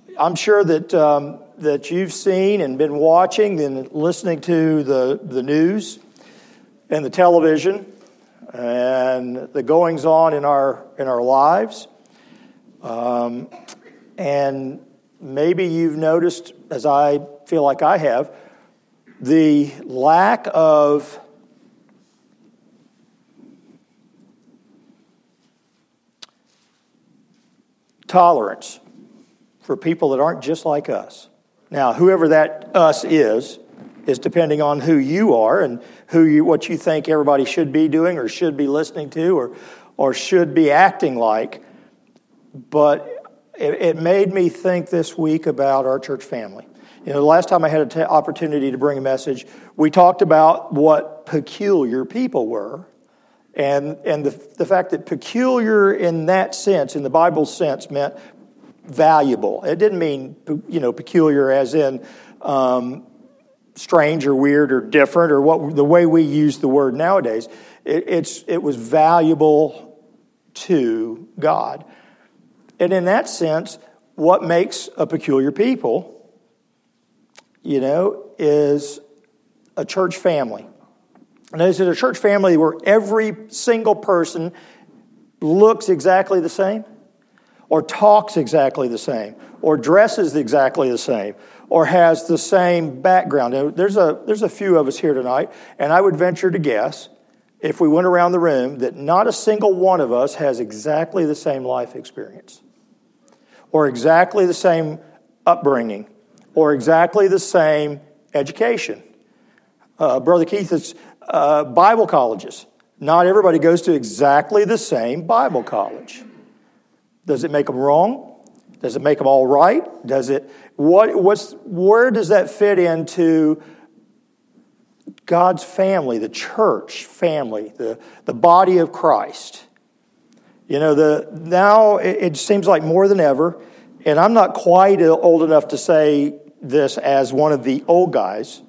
I'm sure that you've seen and been watching and listening to the news and the television and the goings on in our lives. And maybe you've noticed, as I feel like I have, the lack of tolerance for people that aren't just like us. Now, whoever that us is depending on who you are and what you think everybody should be doing or should be listening to or should be acting like. But it made me think this week about our church family. You know, the last time I had an opportunity to bring a message, we talked about what peculiar people were. And the fact that peculiar in that sense, in the Bible sense, meant valuable. It didn't mean, peculiar as in strange or weird or different or the way we use the word nowadays. It was valuable to God. And in that sense, what makes a peculiar people, is a church family. And this is a church family where every single person looks exactly the same, or talks exactly the same, or dresses exactly the same, or has the same background. Now, there's a few of us here tonight, and I would venture to guess, if we went around the room, that not a single one of us has exactly the same life experience, or exactly the same upbringing, or exactly the same education. Brother Keith, it's Bible colleges. Not everybody goes to exactly the same Bible college. Does it make them wrong? Does it make them all right? Where does that fit into God's family, the church family, the body of Christ? Now it seems like more than ever, and I'm not quite old enough to say this as one of the old guys,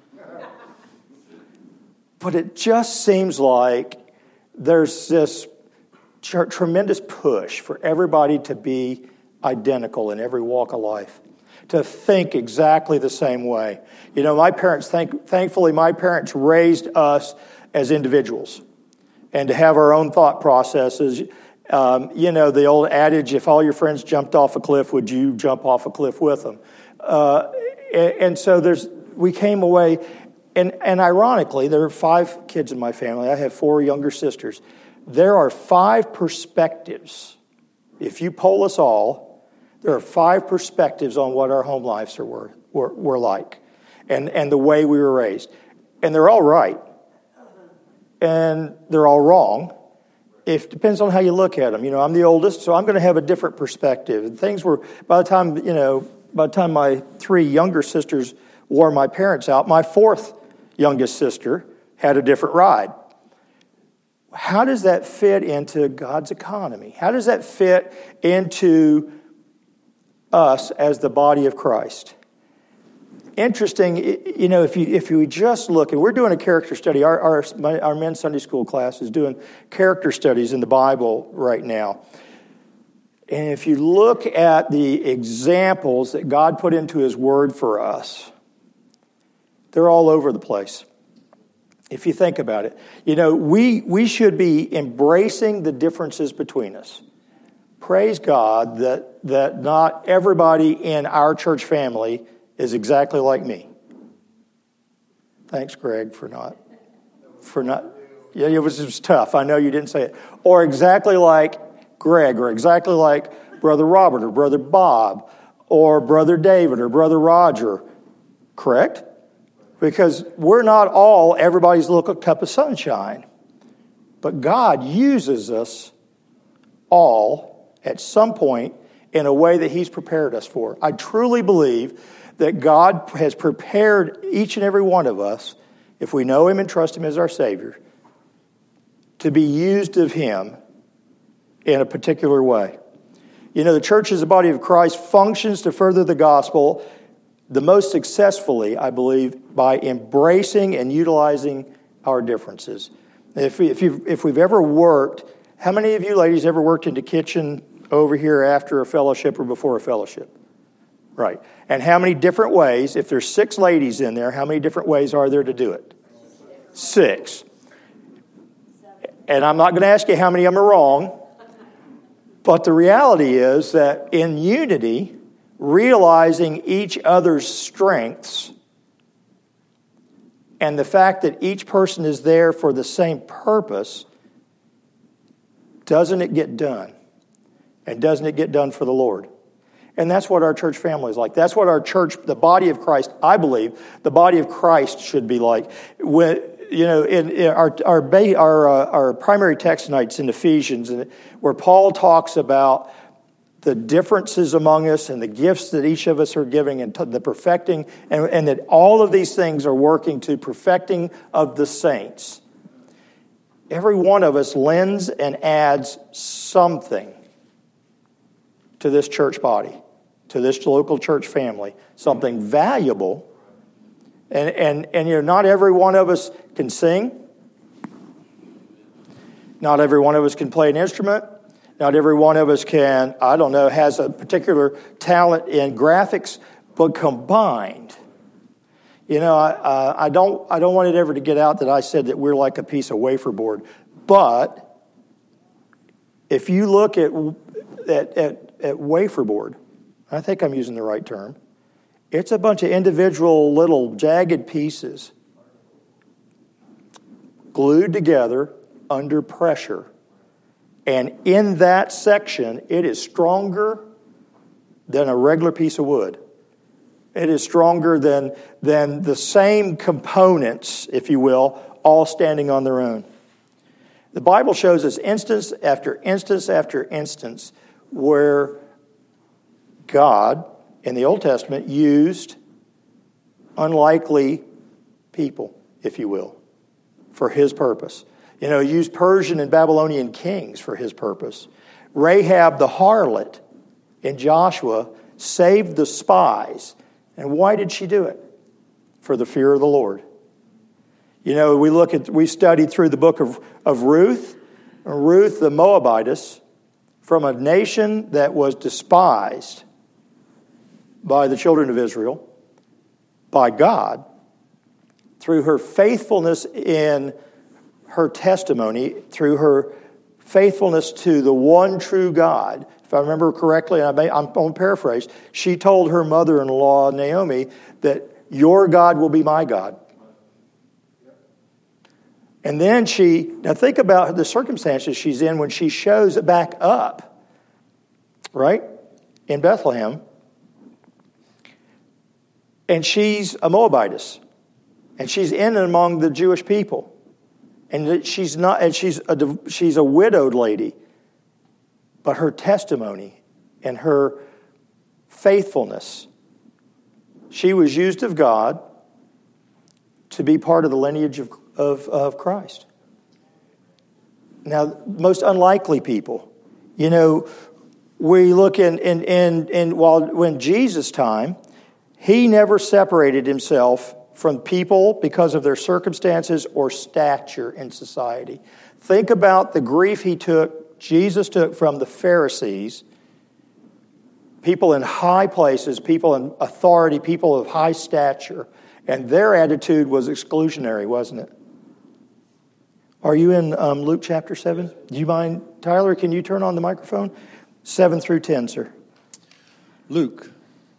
but it just seems like there's this tremendous push for everybody to be identical in every walk of life, to think exactly the same way. My parents, thankfully, my parents raised us as individuals and to have our own thought processes. The old adage, if all your friends jumped off a cliff, would you jump off a cliff with them? And so we came away, and ironically, there are 5 kids in my family. I have 4 younger sisters. There are 5 perspectives. If you poll us all, there are 5 perspectives on what our home lives were like and the way we were raised. And they're all right. And they're all wrong. It depends on how you look at them. I'm the oldest, so I'm going to have a different perspective. And things were, by the time my 3 younger sisters wore my parents out, my 4th youngest sister had a different ride. How does that fit into God's economy? How does that fit into us as the body of Christ? Interesting, if you just look, and we're doing a character study. Our men's Sunday school class is doing character studies in the Bible right now. And if you look at the examples that God put into His Word for us, they're all over the place. If you think about it, we should be embracing the differences between us. Praise God that not everybody in our church family is exactly like me. Thanks, Greg, for not. Yeah, it was tough. I know you didn't say it. Or exactly like Greg, or exactly like Brother Robert, or Brother Bob, or Brother David, or Brother Roger. Correct? Because we're not all everybody's little cup of sunshine. But God uses us all at some point in a way that He's prepared us for. I truly believe that God has prepared each and every one of us, if we know Him and trust Him as our Savior, to be used of Him in a particular way. The church as a body of Christ functions to further the gospel the most successfully, I believe, by embracing and utilizing our differences. If we've ever worked, how many of you ladies ever worked in the kitchen over here after a fellowship or before a fellowship? Right. And how many different ways, if there's 6 ladies in there, how many different ways are there to do it? 6. And I'm not going to ask you how many of them are wrong, but the reality is that in unity, realizing each other's strengths and the fact that each person is there for the same purpose, doesn't it get done? And doesn't it get done for the Lord? And that's what our church family is like. That's what our church, the body of Christ, I believe, the body of Christ should be like. When, in our primary text tonight is in Ephesians, where Paul talks about the differences among us and the gifts that each of us are giving and the perfecting, and that all of these things are working to perfecting of the saints. Every one of us lends and adds something to this church body, to this local church family, something valuable. And not every one of us can sing. Not every one of us can play an instrument. Not every one of us can, has a particular talent in graphics, but combined. I don't want it ever to get out that I said that we're like a piece of wafer board. But if you look at wafer board, I think I'm using the right term, it's a bunch of individual little jagged pieces glued together under pressure. And in that section, it is stronger than a regular piece of wood. It is stronger than the same components, if you will, all standing on their own. The Bible shows us instance after instance after instance where God, in the Old Testament, used unlikely people, if you will, for His purpose. He used Persian and Babylonian kings for His purpose. Rahab the harlot in Joshua saved the spies. And why did she do it? For the fear of the Lord. We studied through the book of Ruth the Moabitess, from a nation that was despised by the children of Israel, by God, through her faithfulness in her testimony, through her faithfulness to the one true God. If I remember correctly, and I'm going to paraphrase, she told her mother-in-law, Naomi, that your God will be my God. And then now think about the circumstances she's in when she shows back up, right, in Bethlehem. And she's a Moabitess. And she's in and among the Jewish people. And she's a widowed lady. But her testimony and her faithfulness, she was used of God to be part of the lineage of Christ. Now, most unlikely people. We look when Jesus' time, He never separated Himself from people because of their circumstances or stature in society. Think about the grief Jesus took from the Pharisees, people in high places, people in authority, people of high stature, and their attitude was exclusionary, wasn't it? Are you in Luke chapter 7? Do you mind, Tyler, can you turn on the microphone? 7 through 10, sir. Luke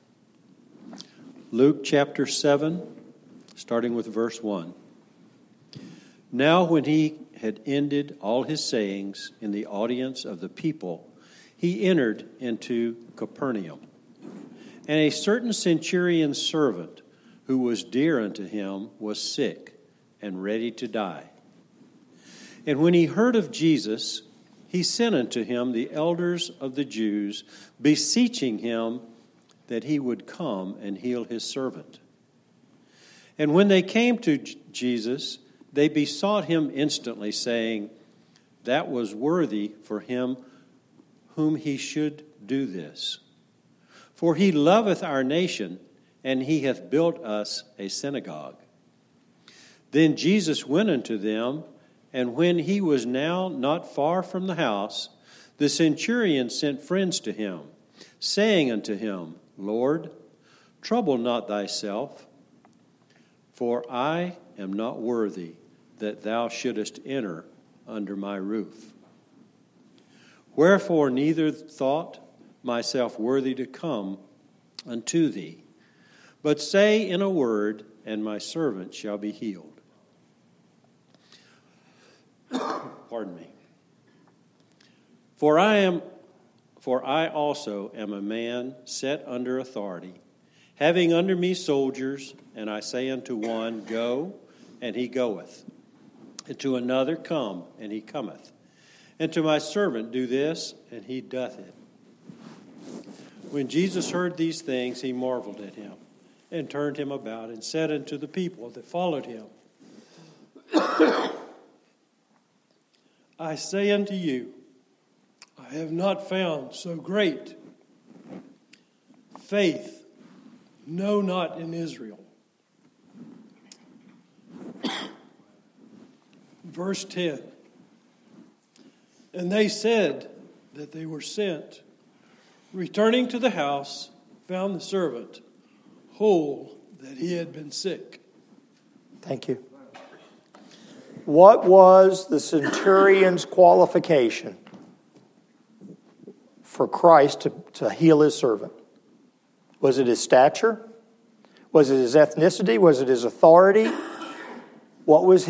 chapter 7, starting with verse 1. Now when he had ended all his sayings in the audience of the people, he entered into Capernaum. And a certain centurion's servant, who was dear unto him, was sick and ready to die. And when he heard of Jesus, he sent unto him the elders of the Jews, beseeching him that he would come and heal his servant. And when they came to Jesus, they besought him instantly, saying, that was worthy for him whom he should do this. For he loveth our nation, and he hath built us a synagogue. Then Jesus went unto them, and when he was now not far from the house, the centurion sent friends to him, saying unto him, Lord, Trouble not thyself, for I am not worthy that thou shouldest enter under my roof. Wherefore neither thought myself worthy to come unto thee, but say in a word, and my servant shall be healed. Pardon me. For I also am a man set under authority, having under me soldiers, and I say unto one, Go, and he goeth, and to another, Come, and he cometh, and to my servant, Do this, and he doth it. When Jesus heard these things, he marveled at him, and turned him about, and said unto the people that followed him, I say unto you, I have not found so great faith, no, not in Israel. Verse 10. And they said that they were sent. Returning to the house, found the servant whole, that he had been sick. Thank you. What was the centurion's qualification for Christ to heal his servant? Was it his stature? Was it his ethnicity? Was it his authority? What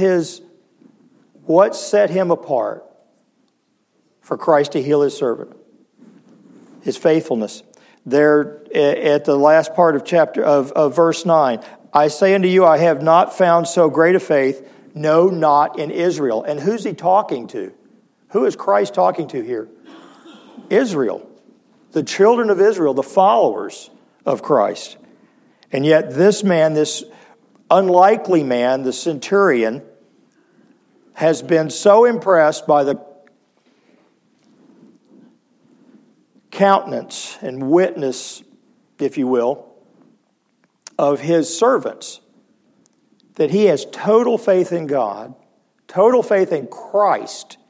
set him apart for Christ to heal his servant? His faithfulness. There at the last part of verse 9, I say unto you, I have not found so great a faith, no, not in Israel. And who's he talking to? Who is Christ talking to here? Israel. The children of Israel, the followers of Christ. And yet this man, this unlikely man, the centurion, has been so impressed by the countenance and witness, if you will, of his servants, that he has total faith in God, total faith in Christ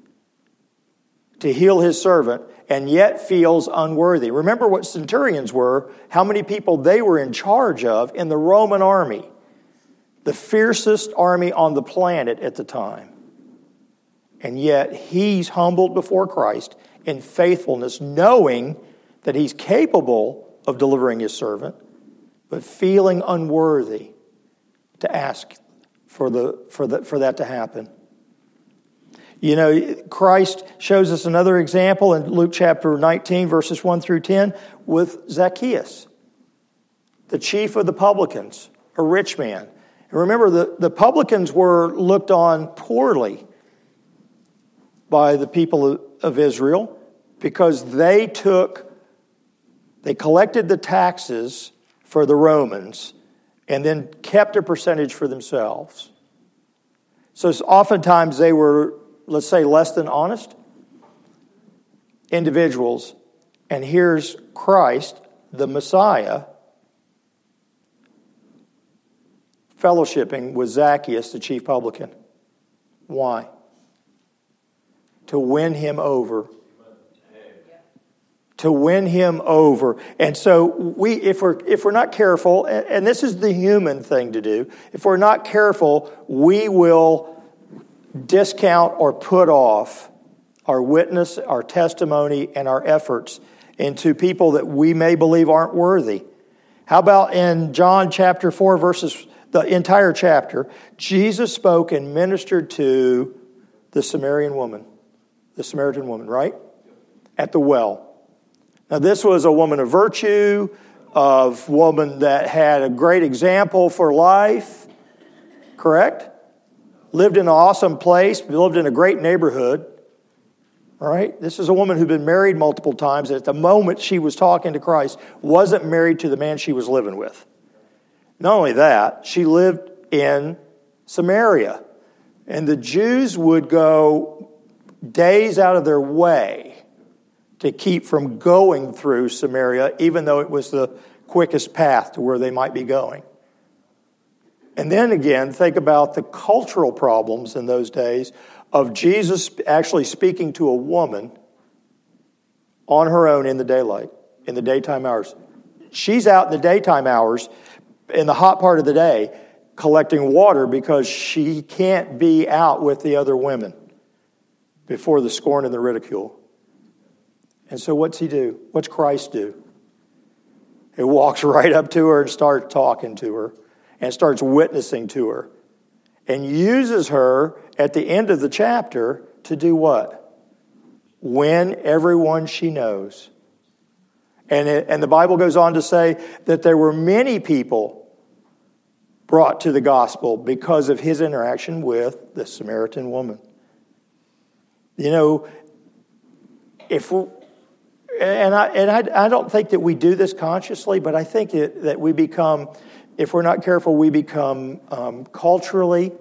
to heal his servant, and yet feels unworthy. Remember what centurions were, how many people they were in charge of in the Roman army, the fiercest army on the planet at the time. And yet he's humbled before Christ in faithfulness, knowing that he's capable of delivering his servant, but feeling unworthy to ask for that to happen. You know, Christ shows us another example in Luke chapter 19, verses 1 through 10, with Zacchaeus, the chief of the publicans, a rich man. And remember, the publicans were looked on poorly by the people of Israel because they collected the taxes for the Romans and then kept a percentage for themselves. So oftentimes they were, let's say, less than honest individuals. And here's Christ, the Messiah, fellowshipping with Zacchaeus, the chief publican. Why? To win him over. To win him over. And so if we're not careful, and this is the human thing to do, if we're not careful, we will discount or put off our witness, our testimony, and our efforts into people that we may believe aren't worthy. How about in John chapter 4, the entire chapter, Jesus spoke and ministered to the Samaritan woman, right? At the well. Now, this was a woman of virtue, of woman that had a great example for life, correct? Lived in an awesome place, lived in a great neighborhood, right? This is a woman who'd been married multiple times. At the moment she was talking to Christ, wasn't married to the man she was living with. Not only that, she lived in Samaria. And the Jews would go days out of their way to keep from going through Samaria, even though it was the quickest path to where they might be going. And then again, think about the cultural problems in those days of Jesus actually speaking to a woman on her own in the daylight, in the daytime hours. she's out in the daytime hours, in the hot part of the day, collecting water because she can't be out with the other women before the scorn and the ridicule. And so what's he do? What's Christ do? He walks right up to her and starts talking to her and starts witnessing to her and uses her at the end of the chapter to do what? Win everyone she knows. And the Bible goes on to say that there were many people brought to the gospel because of his interaction with the Samaritan woman. You know, I don't think that we do this consciously, but I think that we become, if we're not careful, we become culturally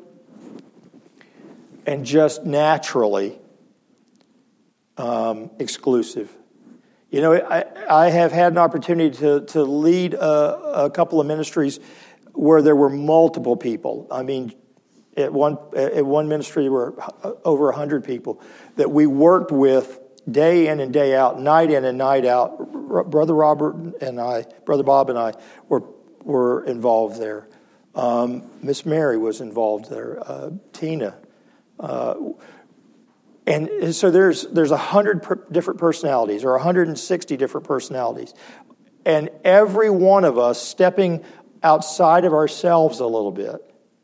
and just naturally exclusive. You know, I have had an opportunity to lead a couple of ministries where there were multiple people. I mean, at one ministry there were over 100 people that we worked with day in and day out, night in and night out. Brother Bob and I were involved there. Miss Mary was involved there. Tina. And so there's 100 different personalities or 160 different personalities. And every one of us stepping outside of ourselves a little bit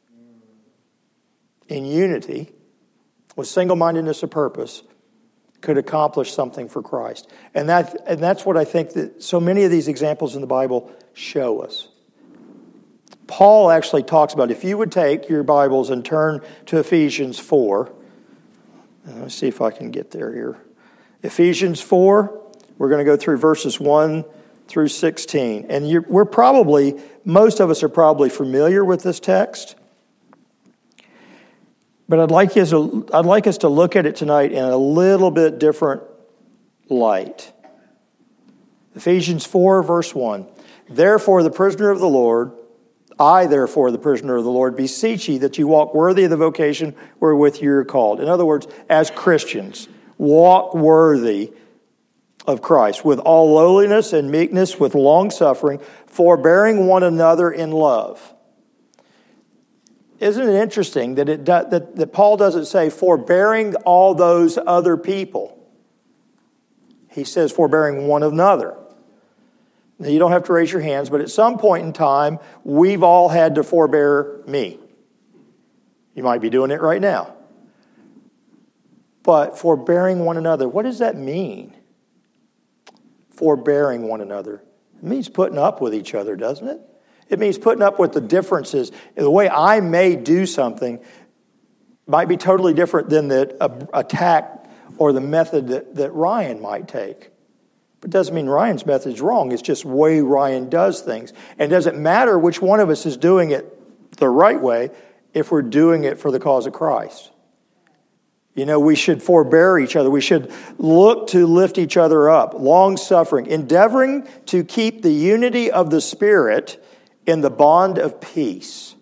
in unity with single-mindedness of purpose could accomplish something for Christ. And that's what I think that so many of these examples in the Bible show us. Paul actually talks about, if you would take your Bibles and turn to Ephesians 4. Let's see if I can get there here. Ephesians 4, we're going to go through verses 1 through 16. And most of us are probably familiar with this text. But I'd like us to look at it tonight in a little bit different light. Ephesians 4, verse 1. Therefore, the prisoner of the Lord, I, therefore, the prisoner of the Lord, beseech ye that you walk worthy of the vocation wherewith you are called. In other words, as Christians, walk worthy of Christ, with all lowliness and meekness, with long suffering, forbearing one another in love. Isn't it interesting that Paul doesn't say forbearing all those other people? He says forbearing one another. Now, you don't have to raise your hands, but at some point in time, we've all had to forbear me. You might be doing it right now. But forbearing one another, what does that mean? Forbearing one another. It means putting up with each other, doesn't it? It means putting up with the differences. The way I may do something might be totally different than the attack or the method that Ryan might take. But it doesn't mean Ryan's method is wrong. It's just the way Ryan does things. And it doesn't matter which one of us is doing it the right way if we're doing it for the cause of Christ. You know, we should forbear each other. We should look to lift each other up. Long-suffering. Endeavoring to keep the unity of the Spirit in the bond of peace.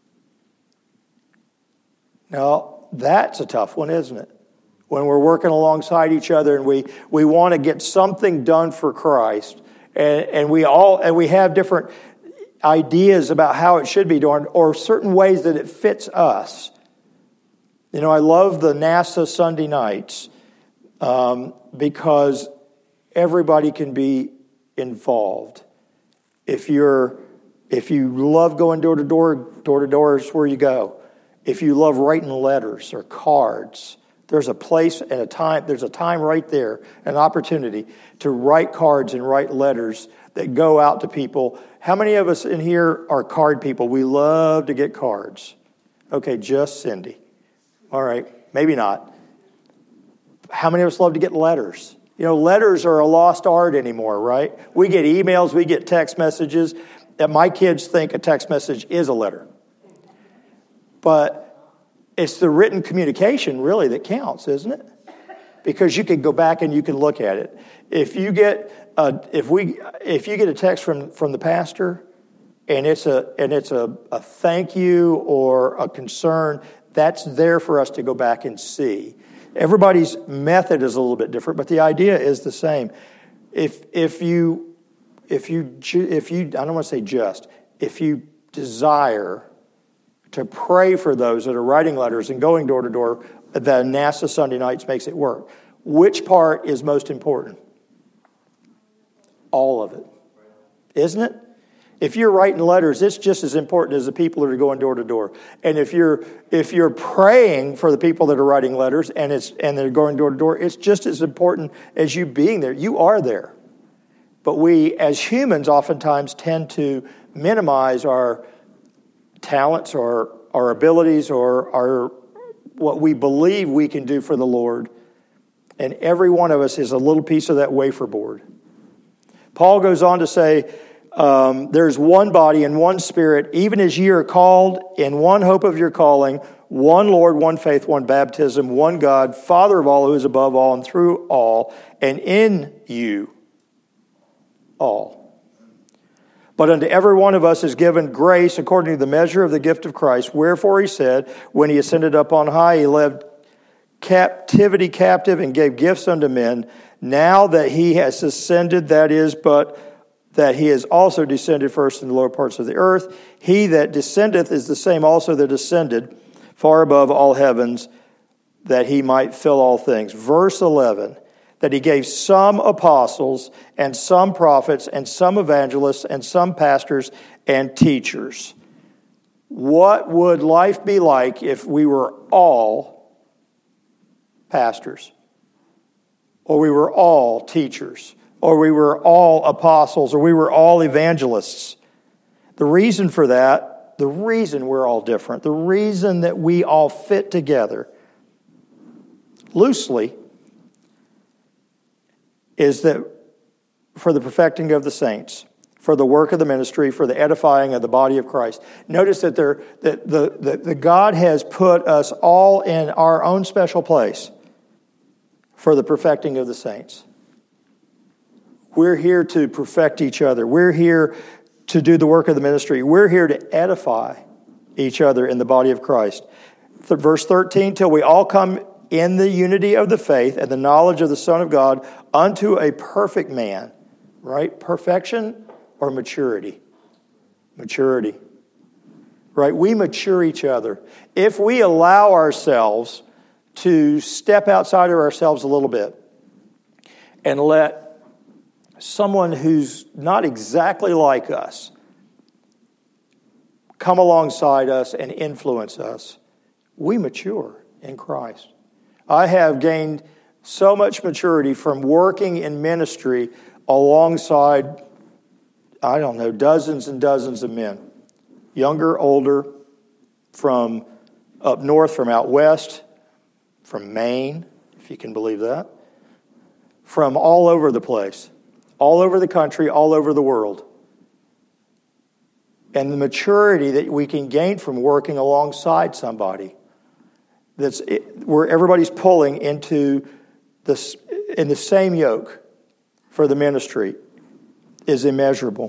Now, that's a tough one, isn't it? When we're working alongside each other and we want to get something done for Christ, and we have different ideas about how it should be done or certain ways that it fits us. You know, I love the NASA Sunday nights because everybody can be involved. If you love going door to door is where you go. If you love writing letters or cards, there's a place and a time. There's a time right there, an opportunity to write cards and write letters that go out to people. How many of us in here are card people? We love to get cards. Okay, just Cindy. All right, maybe not. How many of us love to get letters? You know, letters are a lost art anymore, right? We get emails, we get text messages. My kids think a text message is a letter. But it's the written communication really that counts, isn't it? Because you can go back and you can look at it. If you get a text from the pastor and it's a thank you or a concern, that's there for us to go back and see. Everybody's method is a little bit different, but the idea is the same. If you if you, I don't want to say just, if you desire to pray for those that are writing letters and going door to door, the NASA Sunday nights makes it work. Which part is most important? All of it. Isn't it? If you're writing letters, it's just as important as the people that are going door to door. And if you're praying for the people that are writing letters and they're going door to door, it's just as important as you being there. You are there. But we, as humans, oftentimes tend to minimize our talents or our abilities or our what we believe we can do for the Lord. And every one of us is a little piece of that wafer board. Paul goes on to say, there's one body and one Spirit, even as ye are called in one hope of your calling, one Lord, one faith, one baptism, one God, Father of all, who is above all and through all, and in you all. But unto every one of us is given grace according to the measure of the gift of Christ. Wherefore he said, when he ascended up on high, he led captivity captive and gave gifts unto men. Now that he has ascended, that is, but that he has also descended first in the lower parts of the earth. He that descendeth is the same also that ascended far above all heavens, that he might fill all things. Verse 11, that he gave some apostles and some prophets and some evangelists and some pastors and teachers. What would life be like if we were all pastors? Or we were all teachers? Or we were all apostles? Or we were all evangelists? The reason for that, the reason we're all different, the reason that we all fit together loosely is that for the perfecting of the saints, for the work of the ministry, for the edifying of the body of Christ. Notice that the God has put us all in our own special place for the perfecting of the saints. We're here to perfect each other. We're here to do the work of the ministry. We're here to edify each other in the body of Christ. Verse 13, till we all come in the unity of the faith and the knowledge of the Son of God unto a perfect man. Right? Perfection or maturity? Maturity. Right? We mature each other. If we allow ourselves to step outside of ourselves a little bit and let someone who's not exactly like us come alongside us and influence us, we mature in Christ. I have gained so much maturity from working in ministry alongside, I don't know, dozens and dozens of men. Younger, older, from up north, from out west, from Maine, if you can believe that, from all over the place, all over the country, all over the world. And the maturity that we can gain from working alongside somebody that's where everybody's pulling into this in the same yoke for the ministry is immeasurable.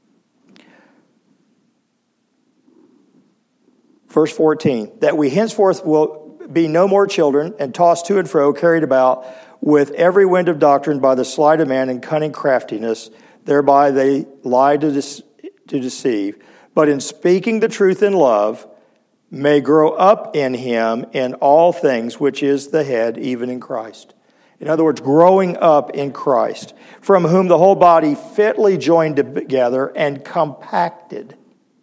Verse 14, that we henceforth will be no more children and tossed to and fro, carried about with every wind of doctrine by the sleight of man and cunning craftiness, thereby they lie to deceive. But in speaking the truth in love, may grow up in him in all things, which is the head, even in Christ. In other words, growing up in Christ, from whom the whole body fitly joined together and compacted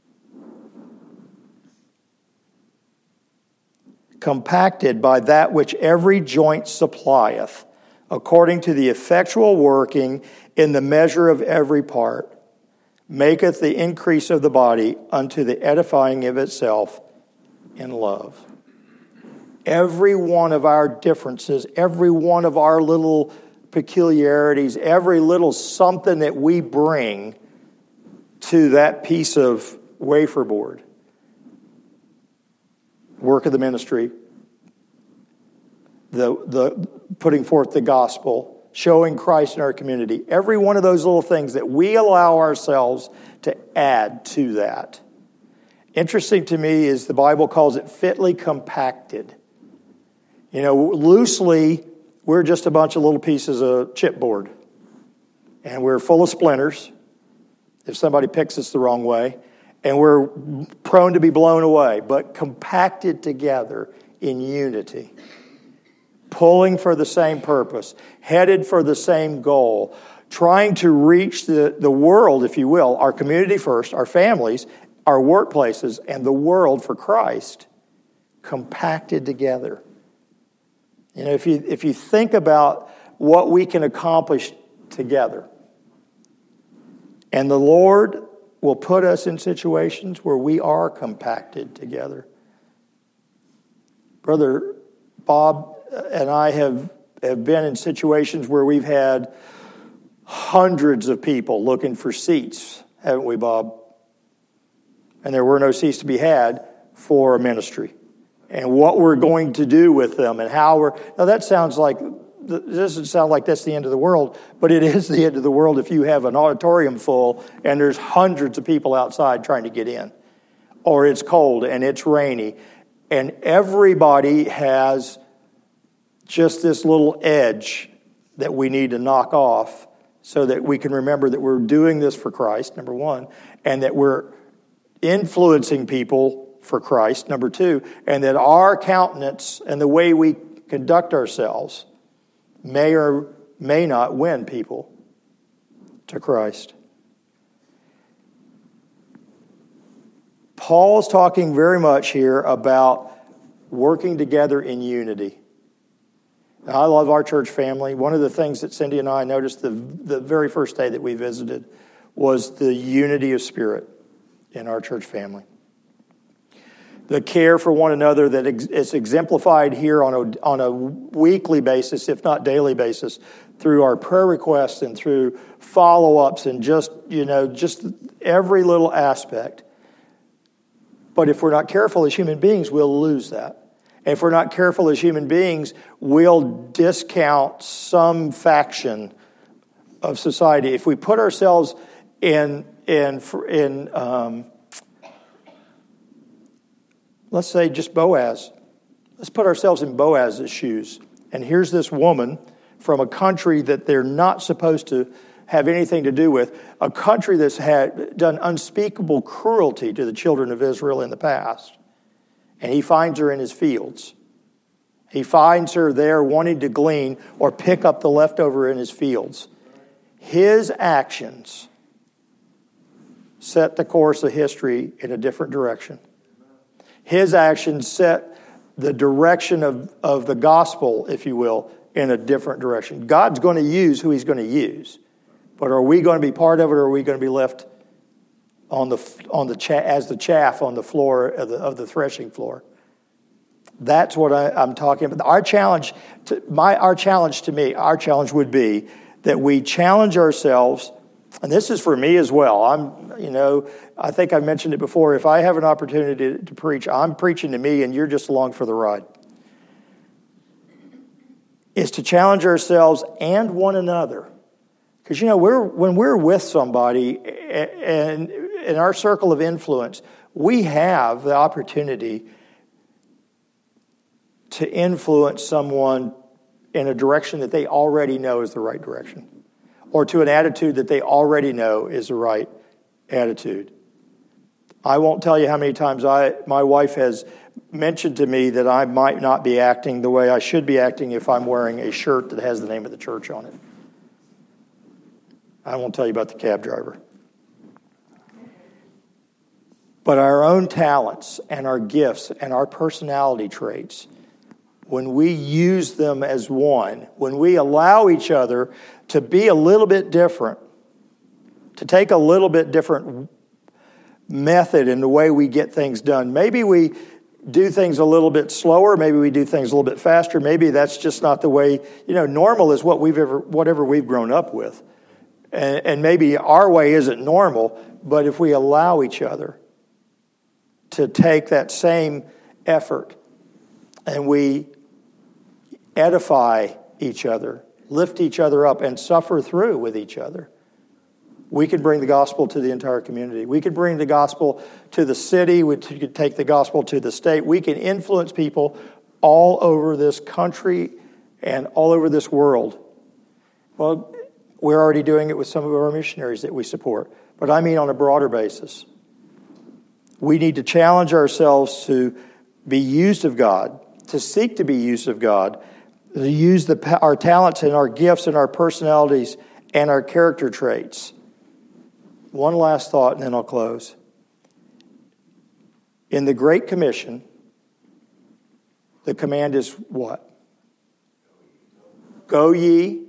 by that which every joint supplieth, according to the effectual working in the measure of every part, maketh the increase of the body unto the edifying of itself in love. Every one of our differences, every one of our little peculiarities, every little something that we bring to that piece of wafer board, work of the ministry, the putting forth the gospel, showing Christ in our community, every one of those little things that we allow ourselves to add to that. Interesting to me is the Bible calls it fitly compacted. You know, loosely, we're just a bunch of little pieces of chipboard. And we're full of splinters. if somebody picks us the wrong way, and we're prone to be blown away, but compacted together in unity, pulling for the same purpose, headed for the same goal, trying to reach the world, if you will, our community first, our families, our workplaces, and the world for Christ, compacted together. You know, if you think about what we can accomplish together, and the Lord will put us in situations where we are compacted together. Brother Bob and I have been in situations where we've had hundreds of people looking for seats, haven't we, Bob? And there were no seats to be had for a ministry. And what we're going to do with them and how we're... Now that doesn't sound like that's the end of the world, but it is the end of the world if you have an auditorium full and there's hundreds of people outside trying to get in. Or it's cold and it's rainy. And everybody has just this little edge that we need to knock off so that we can remember that we're doing this for Christ, number one, and that we're influencing people for Christ, number two, and that our countenance and the way we conduct ourselves may or may not win people to Christ. Paul's talking very much here about working together in unity. Now, I love our church family. One of the things that Cindy and I noticed the very first day that we visited was the unity of spirit in our church family. The care for one another that is exemplified here on a weekly basis, if not daily basis, through our prayer requests and through follow-ups and just every little aspect. But if we're not careful as human beings, we'll lose that. And if we're not careful as human beings, we'll discount some faction of society. If we put ourselves in let's say just Boaz. Let's put ourselves in Boaz's shoes. And here's this woman from a country that they're not supposed to have anything to do with, a country that's had done unspeakable cruelty to the children of Israel in the past. And he finds her in his fields. He finds her there wanting to glean or pick up the leftover in his fields. His actions set the course of history in a different direction. His actions set the direction of the gospel, if you will, in a different direction. God's going to use who he's going to use. But are we going to be part of it, or are we going to be left as the chaff on the floor of the threshing floor? That's what I'm talking about. Our challenge would be that we challenge ourselves, and this is for me as well. I think I mentioned it before. If I have an opportunity to preach, I'm preaching to me, and you're just along for the ride. Is to challenge ourselves and one another. Because, when we're with somebody and in our circle of influence, we have the opportunity to influence someone in a direction that they already know is the right direction, or to an attitude that they already know is the right attitude. I won't tell you how many times my wife has mentioned to me that I might not be acting the way I should be acting if I'm wearing a shirt that has the name of the church on it. I won't tell you about the cab driver. But our own talents and our gifts and our personality traits, when we use them as one, when we allow each other to be a little bit different, to take a little bit different method in the way we get things done. Maybe we do things a little bit slower. Maybe we do things a little bit faster. Maybe that's just not the way, normal is whatever we've grown up with. And maybe our way isn't normal, but if we allow each other to take that same effort and we edify each other, lift each other up, and suffer through with each other, we can bring the gospel to the entire community. We can bring the gospel to the city. We could take the gospel to the state. We can influence people all over this country and all over this world. Well, we're already doing it with some of our missionaries that we support. but I mean on a broader basis. We need to challenge ourselves to be used of God, to seek to be used of God, to use our talents and our gifts and our personalities and our character traits. One last thought, and then I'll close. In the Great Commission, the command is what? Go ye,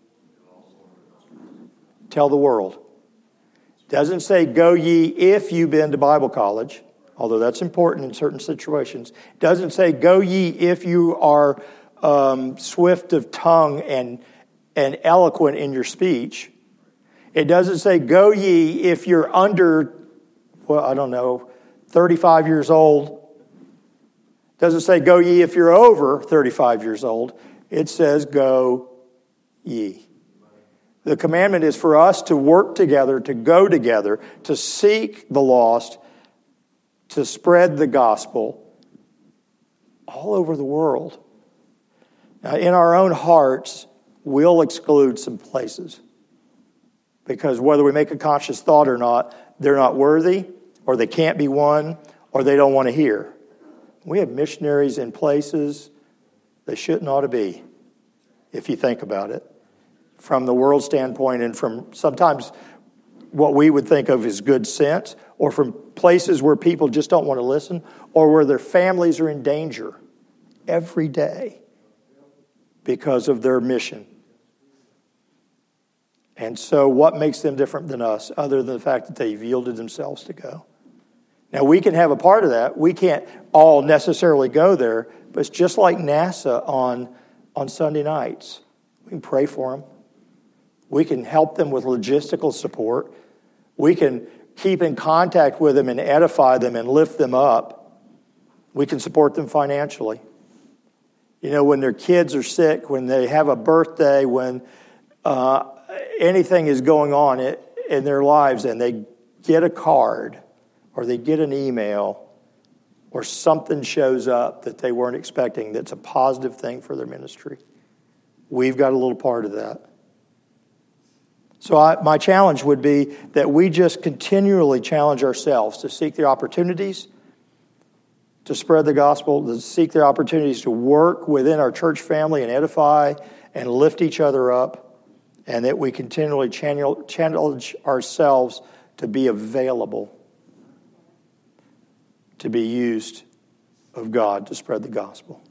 tell the world. Doesn't say go ye if you've been to Bible college, although that's important in certain situations. Doesn't say go ye if you are swift of tongue and eloquent in your speech. It doesn't say go ye if you're under, 35 years old. Doesn't say go ye if you're over 35 years old. It says go ye. The commandment is for us to work together, to go together, to seek the lost, to spread the gospel all over the world. Now, in our own hearts, we'll exclude some places because whether we make a conscious thought or not, they're not worthy, or they can't be won, or they don't want to hear. We have missionaries in places they shouldn't ought to be, if you think about it, from the world standpoint and from sometimes what we would think of as good sense, or from places where people just don't want to listen, or where their families are in danger every day because of their mission. And so what makes them different than us, other than the fact that they've yielded themselves to go? Now, we can have a part of that. We can't all necessarily go there, but it's just like NASA on Sunday nights. We can pray for them. We can help them with logistical support. We can keep in contact with them and edify them and lift them up. We can support them financially. You know, when their kids are sick, when they have a birthday, when anything is going on in their lives and they get a card or they get an email or something shows up that they weren't expecting that's a positive thing for their ministry, we've got a little part of that. So my challenge would be that we just continually challenge ourselves to seek the opportunities to spread the gospel, to seek the opportunities to work within our church family and edify and lift each other up, and that we continually challenge ourselves to be available, to be used of God to spread the gospel.